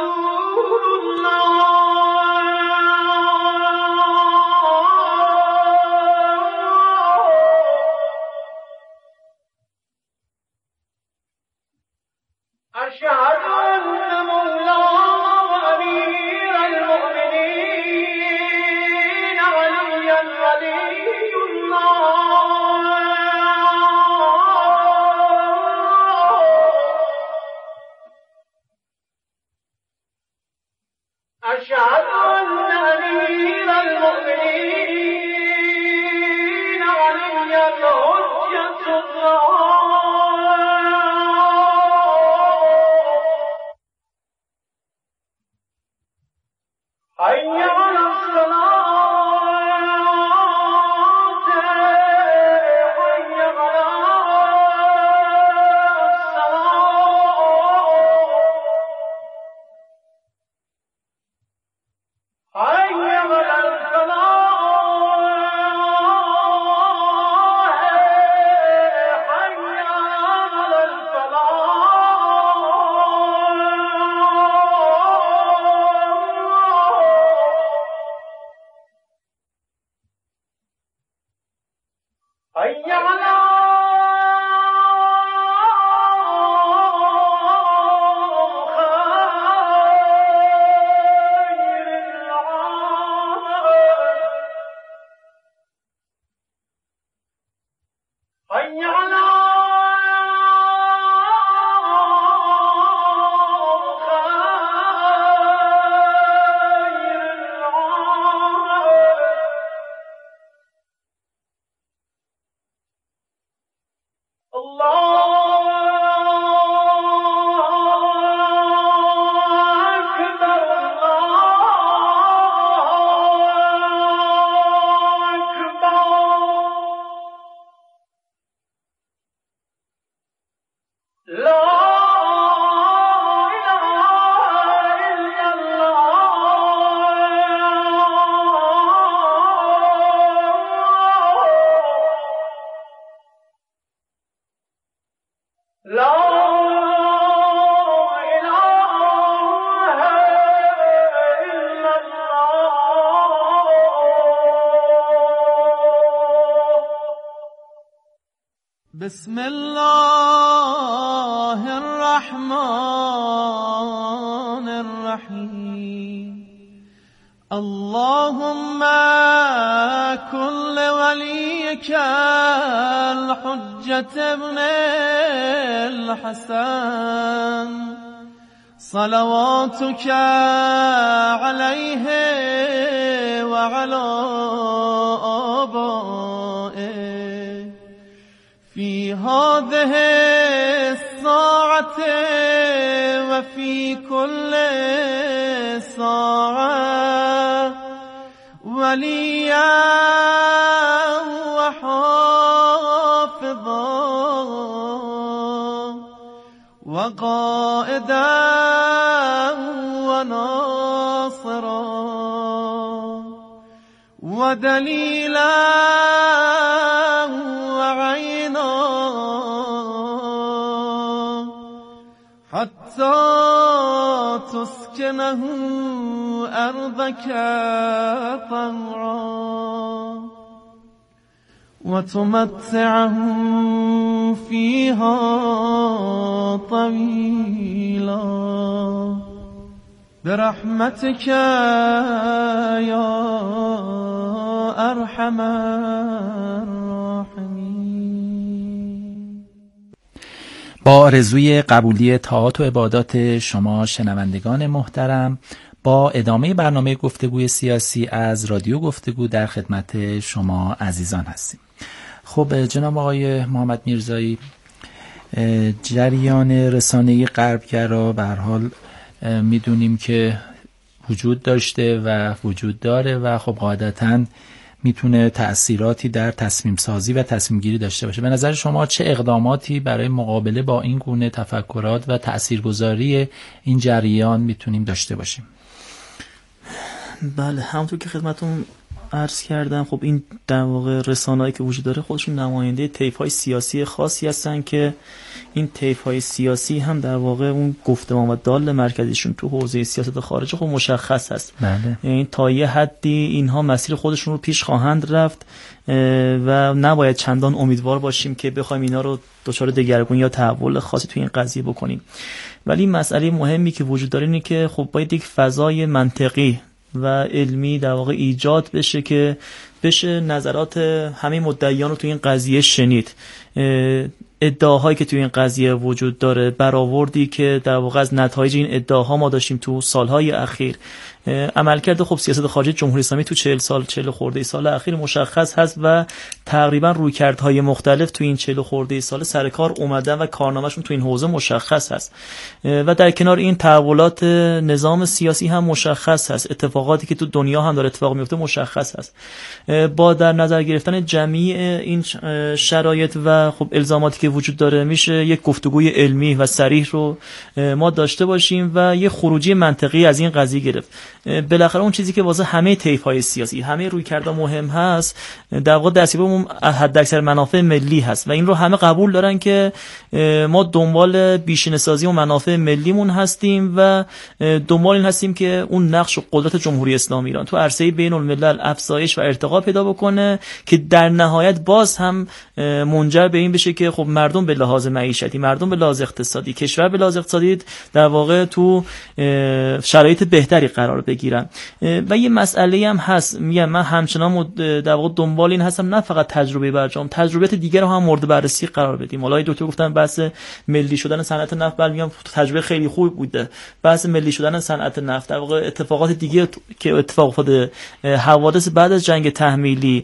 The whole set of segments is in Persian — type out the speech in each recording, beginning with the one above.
بسم الله الرحمن الرحیم اللهم كن لوليك الحجة ابن الحسن صلواتك عليه وعلى آبائه في هذه الساعة وفي كل ساعة وليا وحافظا وقائدا وناصرا ودليلا وعينا حتى تسكنه أرضك طوعا وتمتعه فيها طويلا برحمتك يا أرحم الراحمين. با آرزوی قبولی طاعات و عبادات شما شنوندگان محترم، با ادامه برنامه گفتگوی سیاسی از رادیو گفتگو در خدمت شما عزیزان هستیم. خب جناب آقای محمد میرزایی، جریان رسانه‌ای غربگرا به هر حال میدونیم که وجود داشته و وجود داره و خب قاعدتاً میتونه تأثیراتی در تصمیم سازی و تصمیم گیری داشته باشه. به نظر شما چه اقداماتی برای مقابله با این گونه تفکرات و تأثیرگذاری این جریان میتونیم داشته باشیم؟ بله، همونطور که خدمتون عرض کردم، خب این در واقع رسانه‌ای که وجود داره خودشون نماینده طیف‌های سیاسی خاصی هستن که این طیف‌های سیاسی هم در واقع اون گفتمان و دال مرکزیشون تو حوزه سیاست خارجه خب مشخص هست. بله. یعنی تا یه حدی اینها مسیر خودشون رو پیش خواهند رفت و نباید چندان امیدوار باشیم که بخوایم اینا رو دچار دگرگونی یا تحول خاصی توی این قضیه بکنیم. ولی مسئله مهمی که وجود داره اینه که خب باید یک فضای منطقی و علمی در واقع ایجاد بشه که بشه نظرات همه مدعیان رو توی این قضیه شنید. ادعاهایی که توی این قضیه وجود داره، برآوردی که در واقع از نتایج این ادعاها ما داشتیم تو سالهای اخیر، عملکرد خب سیاست خارجی جمهوری اسلامی تو 40 خورده سال اخیر مشخص هست و تقریبا رویکردهای مختلف تو این 40 خورده سال سر کار اومدن و کارنامه‌شون تو این حوزه مشخص هست و در کنار این تحولات نظام سیاسی هم مشخص هست، اتفاقاتی که تو دنیا هم داره اتفاق میفته مشخص هست. با در نظر گرفتن جمعی این شرایط و خب الزاماتی که وجود داره میشه یک گفتگوی علمی و صریح رو ما داشته باشیم و یه خروجی منطقی از این قضیه گرفت. بالاخره اون چیزی که واسه همه طیف‌های سیاسی، همه رویکردها مهم هست، در واقع دستیابی حداکثر منافع ملی هست و این رو همه قبول دارن که ما دنبال بیشینه‌سازی و منافع ملیمون هستیم و دنبال این هستیم که اون نقش و قدرت جمهوری اسلامی ایران تو عرصه بین‌الملل افزایش و ارتقا پیدا بکنه که در نهایت باز هم منجر به این بشه که خب مردم به لحاظ معیشتی، مردم به لحاظ اقتصادی، کشور به لحاظ اقتصادی در واقع تو شرایط بهتری قرار بگیرن. و یه مسئله هم هست، میگم من همچنان در واقع دنبال این هستم نه فقط تجربه برجام، تجربیات دیگر رو هم مورد بررسی قرار بدیم. حالا دکتر گفتن بحث ملی شدن صنعت نفت، بله میگم تجربه خیلی خوب بوده، بحث ملی شدن صنعت نفت، در واقع اتفاقات دیگه که اتفاق افتاده، حوادث بعد از جنگ تحمیلی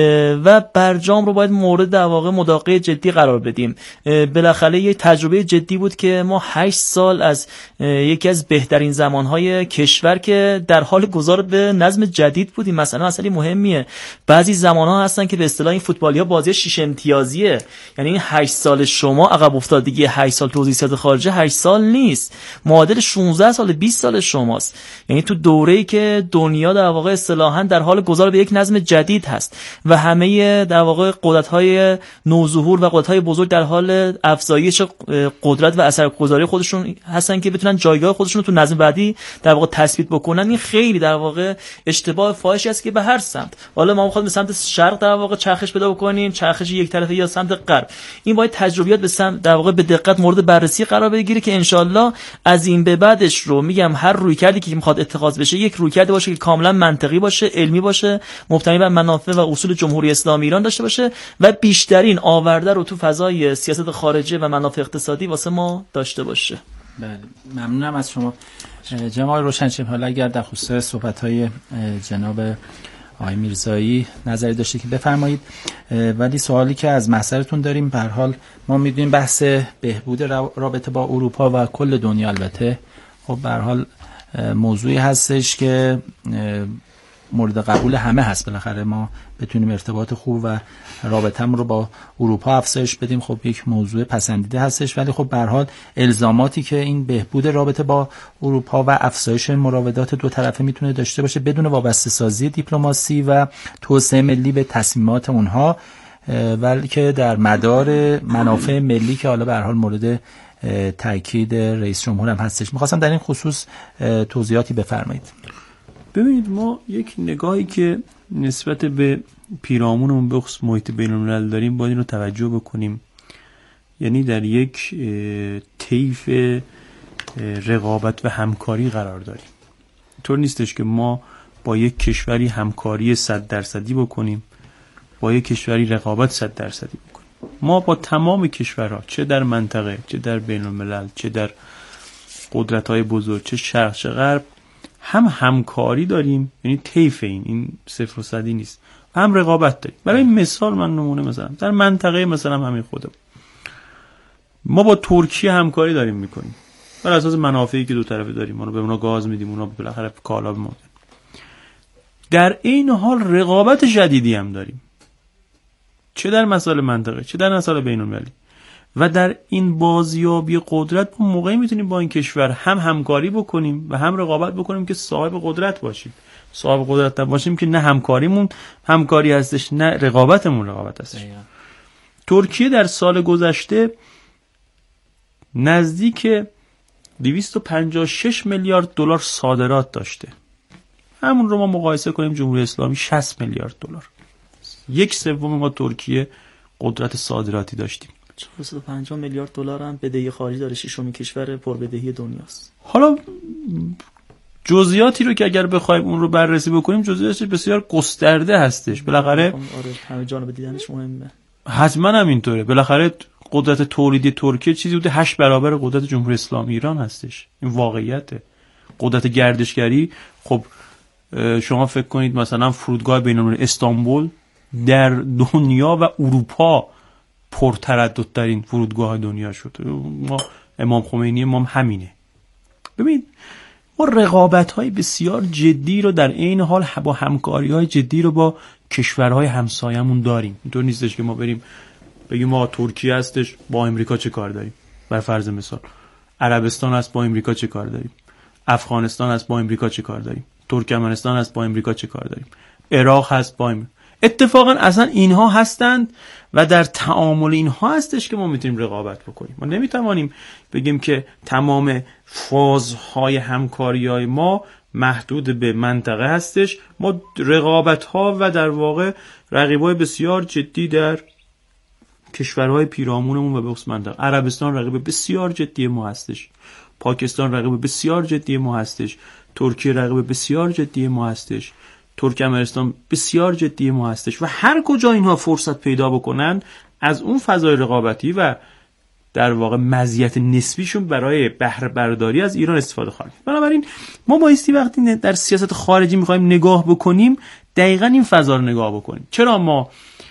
و برجام رو باید مورد در واقع مداقه جدی قرار بدیم. بالاخره یه تجربه جدی بود که ما 8 سال از یکی از بهترین زمانهای کشور که در حال گذار به نظم جدید بودیم. مثلا مسئله مهمیه، بعضی زمانها هستن که به اصطلاح این فوتبالی‌ها بازی 6 امتیازیه، یعنی این 8 سال شما عقب افتادگی 8 سال تو سیاست خارجه 8 سال نیست، معادل 16 سال 20 سال شماست. یعنی تو دوره‌ای که دنیا در واقع اصطلاحاً در حال گذار به یک نظم جدید هست و همه در واقع قدرت‌های نوظهور و قدرت‌های بزرگ در حال افزایش قدرت و اثرگذاری خودشون هستن که بتونن جایگاه خودشون رو تو نظم بعدی در واقع تثبیت بکنن. این خیلی در واقع اشتباه فاحشی است که به هر سمت، حالا ما می‌خوایم به سمت شرق در واقع چرخش پیدا بکنیم، چرخش یک طرفه یا سمت غرب، این باید تجربیات به سمت در واقع به دقت مورد بررسی قرار بگیره که انشالله از این به بعدش رو میگم هر رویکردی که میخواد اتخاذ بشه یک رویکرد باشه که کاملا منطقی باشه، علمی باشه، مبتنی بر منافع و اصول جمهوری اسلامی ایران داشته باشه و بیشترین آورده رو تو فضای سیاست خارجه و منافع اقتصادی واسه ما داشته باشه. بله، ممنونم از شما جناب روشنچهره. حالا اگر در خصوص صحبت‌های جناب آقای میرزایی نظری داشته که بفرمایید. ولی سوالی که از محضرتون داریم، به هر حال ما می‌دونیم بحث بهبود رابطه با اروپا و کل دنیا البته خب به هر حال موضوعی هستش که مورد قبول همه هست. بالاخره ما بتونیم ارتباط خوب و رابطه‌مون رو با اروپا افزایش بدیم، خب یک موضوع پسندیده هستش. ولی خب به هر حال الزاماتی که این بهبود رابطه با اروپا و افزایش مراودات دو طرفه میتونه داشته باشه بدون وابسته سازی دیپلماسی و توسعه ملی به تصمیمات اونها، ولی که در مدار منافع ملی که حالا به هر حال مورد تاکید رئیس جمهور هم هستش. می‌خواستم در این خصوص توضیحاتی بفرمایید. ببینید، ما یک نگاهی که نسبت به پیرامونمون به خصوص محیط بین‌الملل داریم باید این رو توجه بکنیم. یعنی در یک طیف رقابت و همکاری قرار داریم. طور نیستش که ما با یک کشوری همکاری 100% بکنیم، با یک کشوری رقابت 100% بکنیم. ما با تمام کشورها، چه در منطقه، چه در بین‌الملل، چه در قدرت‌های بزرگ، چه شرق چه غرب، هم همکاری داریم، یعنی طیف این 0 و 100 نیست، هم رقابت داریم. برای مثال من نمونه مثلا در منطقه مثلا همین خودمون ما با ترکیه همکاری داریم میکنیم بر اساس منافعی که دو طرفه داریم، ما رو به اونا گاز میدیم، اونا بالاخره کالا به ما. در این حال رقابت شدیدی هم داریم، چه در مسائل منطقه چه در مسائل بین‌المللی. و در این بازیابی قدرت ما موقعی میتونیم با این کشور هم همکاری بکنیم و هم رقابت بکنیم که صاحب قدرت باشیم. صاحب قدرت نباشیم که نه همکاریمون همکاری هستش نه رقابتمون رقابت هستش. ترکیه در سال گذشته نزدیک 256 میلیارد دلار صادرات داشته. همون رو ما مقایسه کنیم جمهوری اسلامی 60 میلیارد دلار. 1/3 ما ترکیه قدرت صادراتی داشتیم. 450 میلیارد دلار هم بدهی خارجی داره، ششمین کشور پربدهی دنیاست. حالا جزئیاتی رو که اگر بخوایم اون رو بررسی بکنیم جزئیاتش بسیار گسترده هستش. بالاخره آره همه جانب دیدنش مهمه. حتما هم اینطوره. بالاخره قدرت تولیدی ترکیه چیزی بوده 8 برابر قدرت جمهوری اسلامی ایران هستش. این واقعیته. قدرت گردشگری، خب شما فکر کنید مثلا فرودگاه بین‌المللی استانبول در دنیا و اروپا پرترددترین فرودگاه دنیا شد. ما امام خمینی ما همینه. ببین ما رقابت‌های بسیار جدی رو در عین حال با همکاری‌های جدی رو با کشورهای همسایه‌مون داریم. اینطور نیستش که ما بریم بگیم ما ترکیه هستش با امریکا چه کار داریم. بر فرض مثال عربستان هست با امریکا چه کار داریم. افغانستان هست با امریکا چه کار داریم. ترکمنستان هست با امریکا چه کار داریم. عراق هست با اتفاقا اصلا اینها هستند و در تعامل اینها هستش که ما میتونیم رقابت بکنیم. ما نمیتوانیم بگیم که تمام فازهای همکاری‌های ما محدود به منطقه هستش. ما رقابت‌ها و در واقع رقیبای بسیار جدی در کشورهای پیرامونمون و به خصوص منطقه. عربستان رقیب بسیار جدی ما هستش. پاکستان رقیب بسیار جدی ما هستش. ترکیه رقیب بسیار جدی ما هستش. ترکمنستان بسیار جدی ما هستش و هر کجا اینها فرصت پیدا بکنن از اون فضای رقابتی و در واقع مزیت نسبیشون برای بهره برداری از ایران استفاده خواهند. بنابراین ما بایستی وقتی در سیاست خارجی میخوایم نگاه بکنیم دقیقاً این فضا رو نگاه بکنیم. چرا ما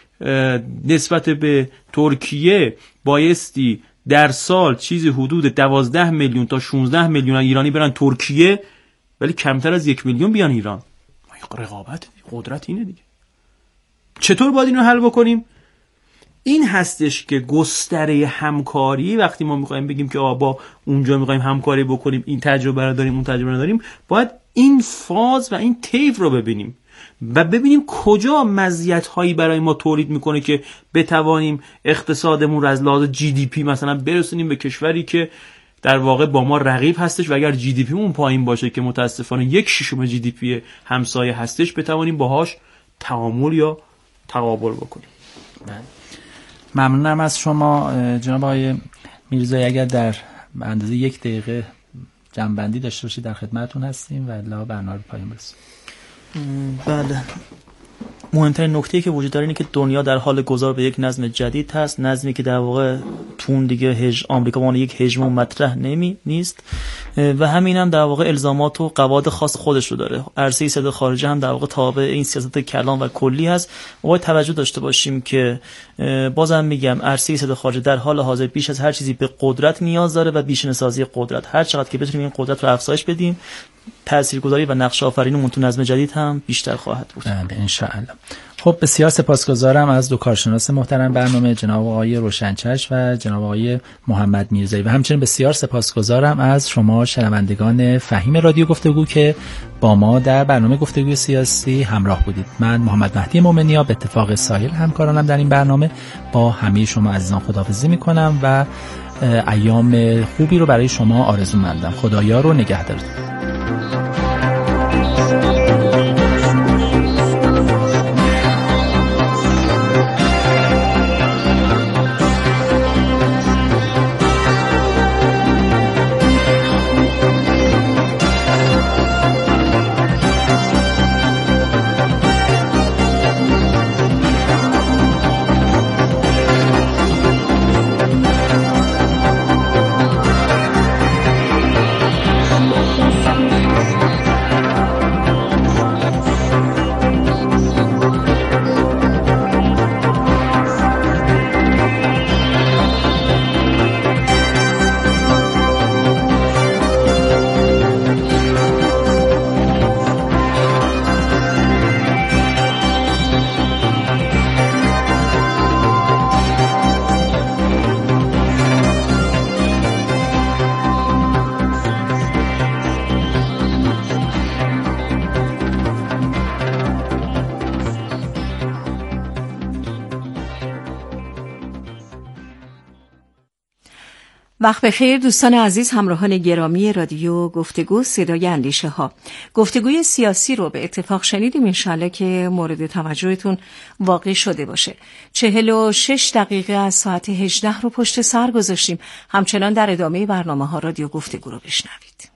نسبت به ترکیه بایستی در سال چیزی حدود 12 میلیون تا 16 میلیون ایرانی برن ترکیه ولی کمتر از 1 میلیون بیان ایران؟ رقابت قدرت اینه دیگه. چطور باید اینو حل بکنیم؟ این هستش که گستره همکاری وقتی ما میخوایم بگیم که با اونجا میخوایم همکاری بکنیم این تجربه رو داریم اون تجربه رو داریم باید این فاز و این طیف رو ببینیم و ببینیم کجا مزیت‌هایی برای ما تولید میکنه که بتوانیم اقتصادمون رو از لحاظ GDP مثلا برسونیم به کشوری که در واقع با ما رقیب هستش و اگر جی دی پی مون پایین باشه که متاسفانه 1/6 جی دی پی همسایه هستش بتوانیم باهاش تعامل یا تقابل بکنیم. ممنونم از شما جناب آقای میرزایی. اگر در اندازه 1 دقیقه جمع‌بندی داشته باشید در خدمتتون هستیم و الا برنامه رو پایان برسونیم. بله، مهمترین نکته‌ای که وجود داره اینه که دنیا در حال گذار به یک نظم جدید هست، نظمی که در واقع تون دیگه آمریکا به عنوان یک هژمون مطرح نیست و همین هم در واقع الزامات و قواعد خاص خودش رو داره. عرصه سیاست خارجی هم در واقع تابع این سیاست کلان و کلی هست. ما باید توجه داشته باشیم که بازم میگم عرصه سیاست خارجی در حال حاضر بیش از هر چیزی به قدرت نیاز داره و بیش‌نسازی قدرت. هر چقدر که بتونیم این قدرت رو افزایش بدیم تاثیرگذاری و نقش آفرینیمون تو نظم جدید هم بیشتر خواهد بود. بله ان شاء الله. خب بسیار سپاسگزارم از دو کارشناس محترم برنامه جناب آقای روشنچشم و جناب آقای محمد میرزایی و همچنین بسیار سپاسگزارم از شما شنوندگان فهیم رادیو گفتگو که با ما در برنامه گفتگوی سیاسی همراه بودید. من محمد مهدی مومنیا به اتفاق سایر همکارانم در این برنامه با همه شما عزیزان خداحافظی میکنم و ایام خوبی رو برای شما آرزومندم. خدایا رو نگهدارتون. وقت بخیر دوستان عزیز، همراهان گرامی رادیو گفتگو صدای اندیشه ها. گفتگوی سیاسی رو به اتفاق شنیدیم، انشالله که مورد توجهتون واقع شده باشه. 46 دقیقه از ساعت 18 رو پشت سر گذاشتیم. همچنان در ادامه برنامه ها رادیو گفتگو رو بشنوید.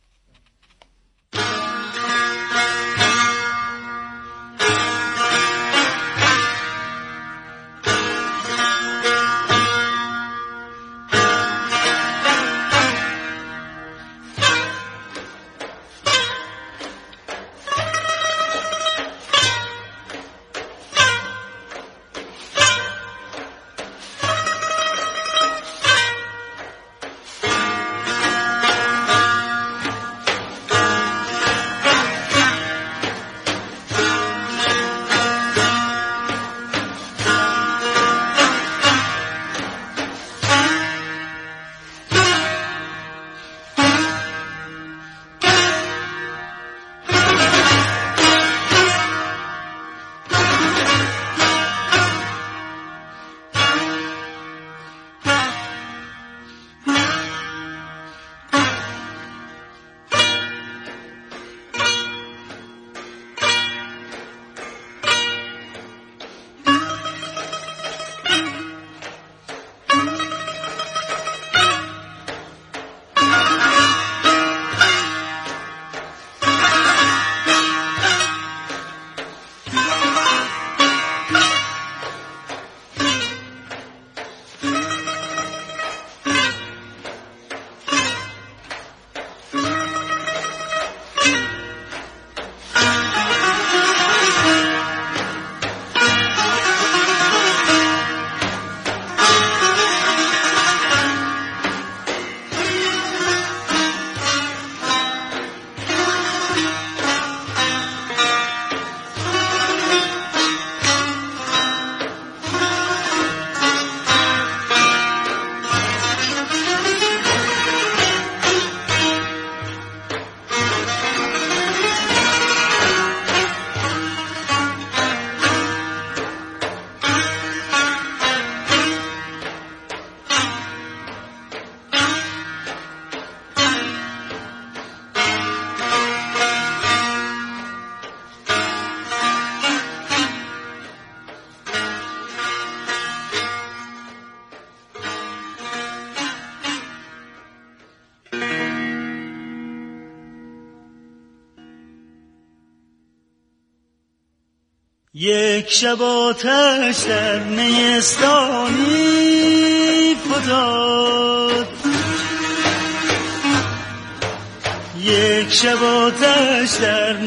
یک شب آتش در نیستانی فتاد، یک شب آتش در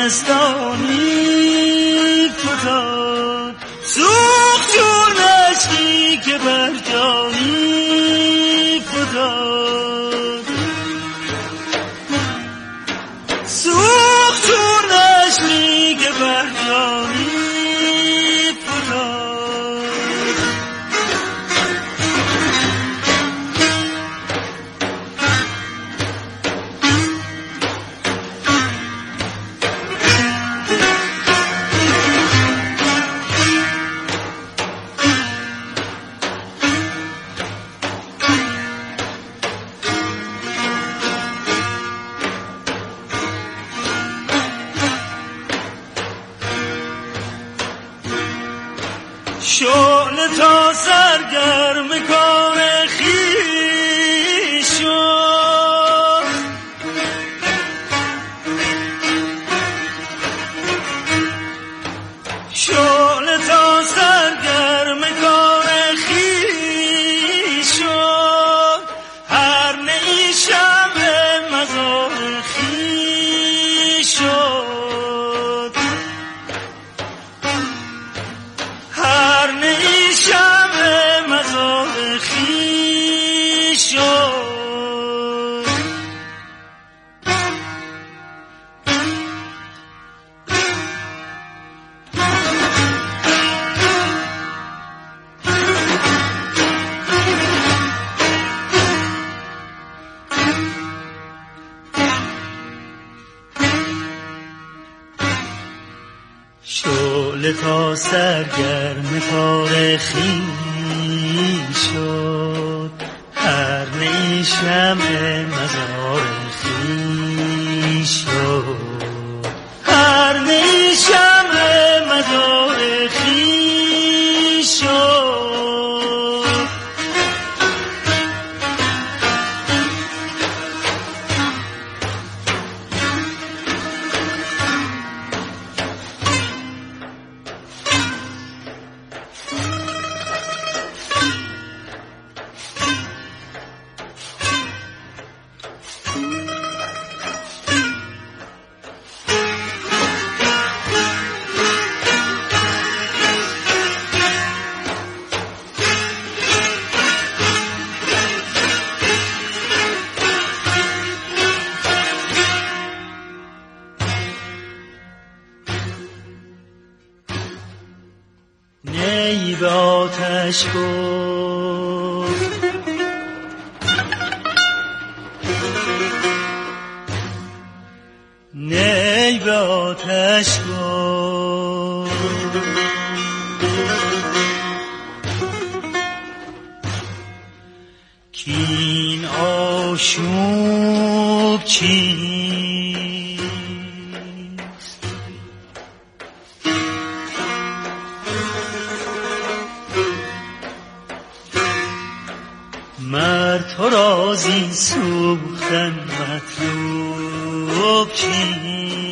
نیستانی فتاد، سوخت چون اشکی که بر جانی فتاد، سوخت چون اشکی که بر جانی شعله تا سرگرم کار خویش شد، شعله تا سرگرم کار خویش شد، هر نی شب مزار خویش شد، هر نی شب مزار خویش شد. شعله تا سرگرم کار خویش شد، هر نی نی شمع مزار خویش هر نی شمع مزار خویش نی به آتش گفت نی به آتش گفت کین آشوب چیست مرد تو را زین سوختن مطلوب چیست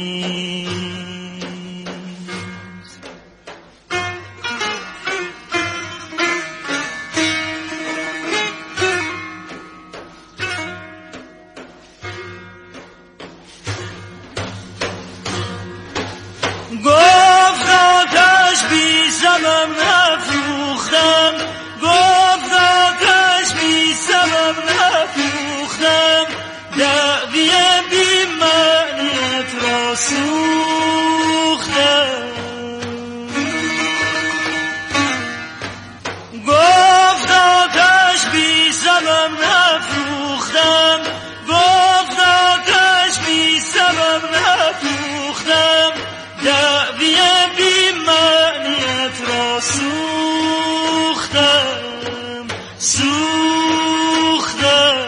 گفت آتش بی سبب نفروختم گفت آتش بی سبب نفروختم دعوی بی معنیت را سوختم گفت آتش بی سبب نفروختم گفت آتش بی سبب نفروختم دعوی بی معنیت را سوختم سوختم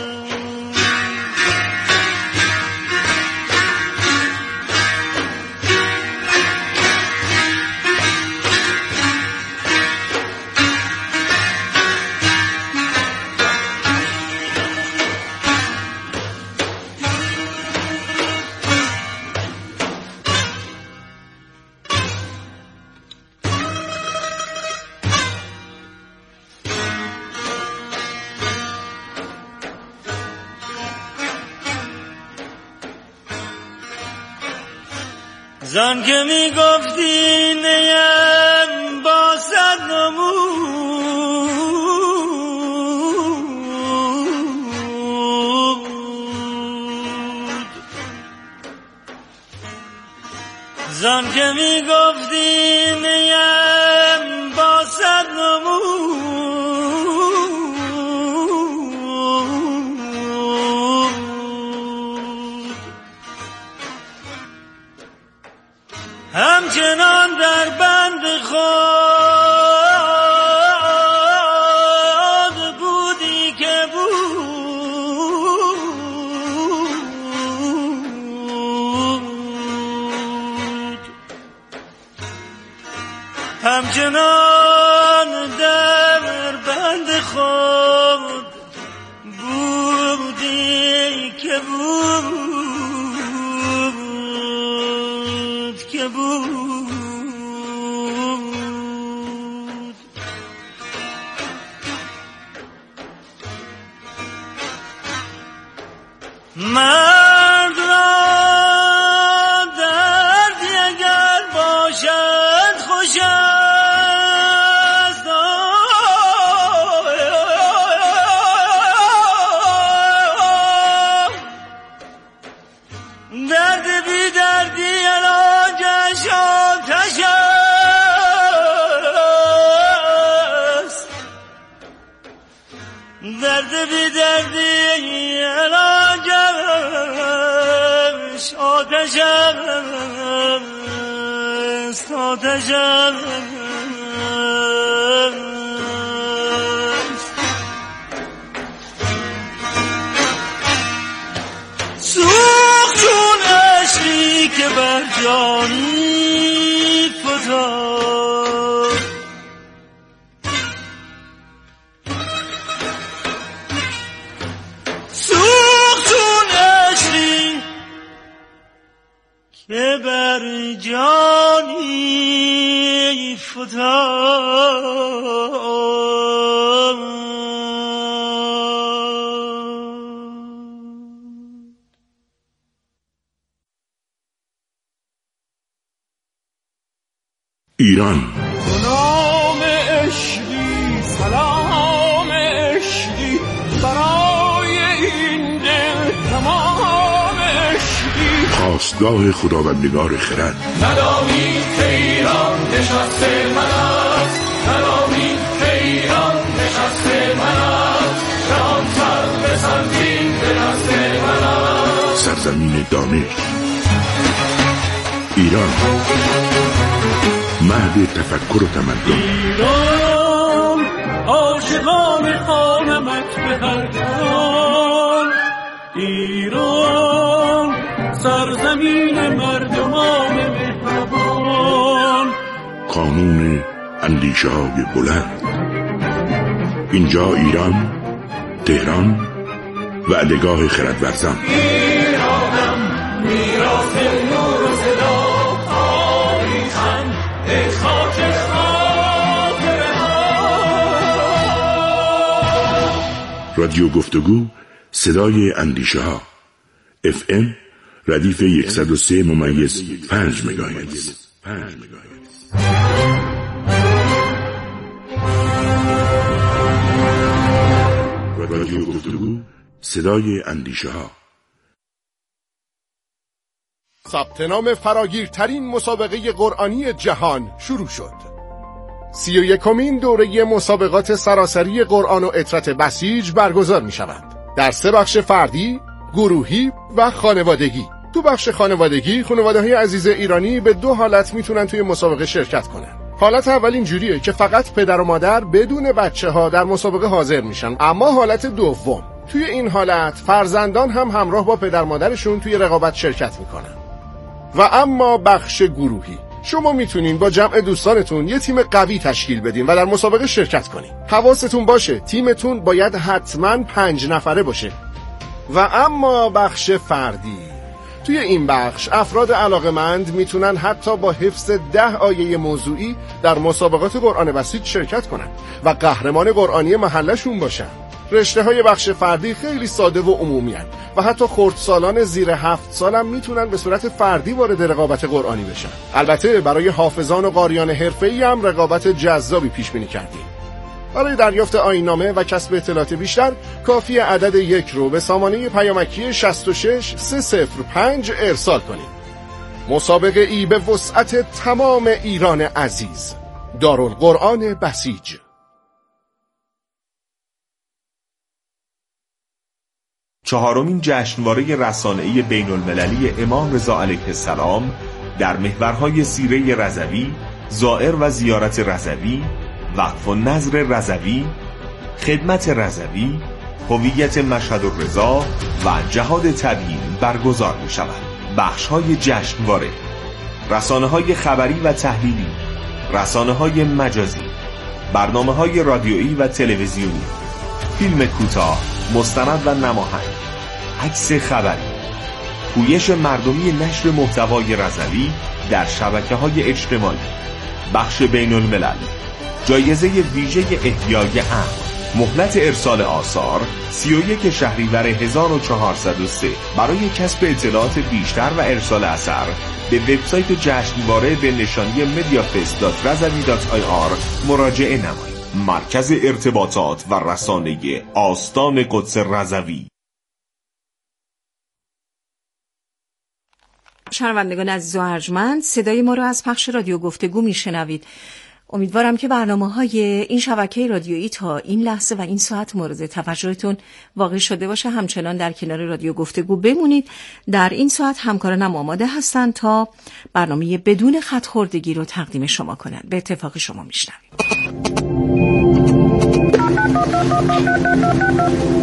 زن که می گفتی نیم با صد نمود زن که می گفتی نیم با صد نمود همچنان در بند خود بودی که بود همچنان در بند خود بودی که بود مرد را دردی اگر باشد خوش است درد بی دردی علاجش آتش است درد بی دردی علاجش آتش است آتش است جانی فتاد سوخت چون عشقی که بر جانی فتاد ایران نام عشقی سلام عشقی برای این دل تمام عشقی خواستگاه خداوندگار خرد ندانی که ایران نشسته من است ندانی که ایران نشسته من است جهان تر بسندین به دست من است سرزمین دانش ایران مهد تفکر و تمدن ایران عاشقان خانمت به هر جان ایران سرزمین مردمان مهربان قانون اندیشه های بلند اینجا ایران تهران وعدهگاه خردورزان ایرانم میراث نور و صدا تاریخم ای خاک خاطره ها رادیو گفتگو صدای اندیشه ها FM ردیف 103.5 مگاهرتز رادیو گفتگو صدای اندیشه ها. ثبت نام فراگیرترین مسابقه قرآنی جهان شروع شد. 31مین دوره مسابقات سراسری قرآن و عطرت بسیج برگزار می شود. در 3 بخش فردی، گروهی و خانوادگی. تو بخش خانوادگی، خانواده‌های عزیز ایرانی به 2 حالت میتونن توی مسابقه شرکت کنن. حالت اول اینجوریه که فقط پدر و مادر بدون بچه‌ها در مسابقه حاضر میشن، اما حالت دوم توی این حالت فرزندان هم همراه با پدر مادرشون توی رقابت شرکت میکنن. و اما بخش گروهی، شما میتونین با جمع دوستانتون یه تیم قوی تشکیل بدین و در مسابقه شرکت کنین. حواستون باشه تیمتون باید حتما 5 نفره باشه. و اما بخش فردی، توی این بخش افراد علاقه‌مند میتونن حتی با حفظ 10 آیه موضوعی در مسابقات قرآن بسیط شرکت کنن و قهرمان قرآنی محلشون باشن. رشته‌های بخش فردی خیلی ساده و عمومی هستند و حتی خردسالان زیر 7 سال هم میتونن به صورت فردی وارد رقابت قرآنی بشن. البته برای حافظان و قاریان حرفه‌ای هم رقابت جذابی پیش بینی کردیم. برای دریافت آیین‌نامه و کسب اطلاعات بیشتر کافی عدد 1 رو به سامانه پیامکی 66305 ارسال کنید. مسابقه ای به وسعت تمام ایران عزیز. دارالقرآن بسیج. چهارمین جشنواره رسانه‌ای بین‌المللی امام رضا علیه السلام در محورهای سیره رضوی، زائر و زیارت رضوی، وقف و نظر رضوی، خدمت رضوی، هویت مشهد الرضا و جهاد تبیین برگزار می شود. بخش‌های جشنواره: رسانه‌های خبری و تحلیلی، رسانه‌های مجازی، برنامه‌های رادیویی و تلویزیونی، فیلم کوتاه، مستند و نماهنگ، عکس خبری، پویش مردمی نشر محتوای رضوی در شبکه‌های اجتماعی، بخش بین‌الملل، جایزه ویژه احیای امر، مهلت ارسال آثار 31 شهریور 1403. برای کسب اطلاعات بیشتر و ارسال اثر به وبسایت جشنواره به نشانی mediafest.razavi.ir مراجعه نمایید. مرکز ارتباطات و رسانه آستان قدس رضوی. شنوندگان عزیز و ارجمند، صدای ما را از پخش رادیو گفتگو میشنوید. امیدوارم که برنامه‌های این شبکه رادیویی تا این لحظه و این ساعت مورد توجهتون واقع شده باشه. همچنان در کنار رادیو گفتگو بمونید. در این ساعت همکارانم آماده هستند تا برنامه بدون خط خوردگی رو تقدیم شما کنند. به اتفاق شما میشنویم.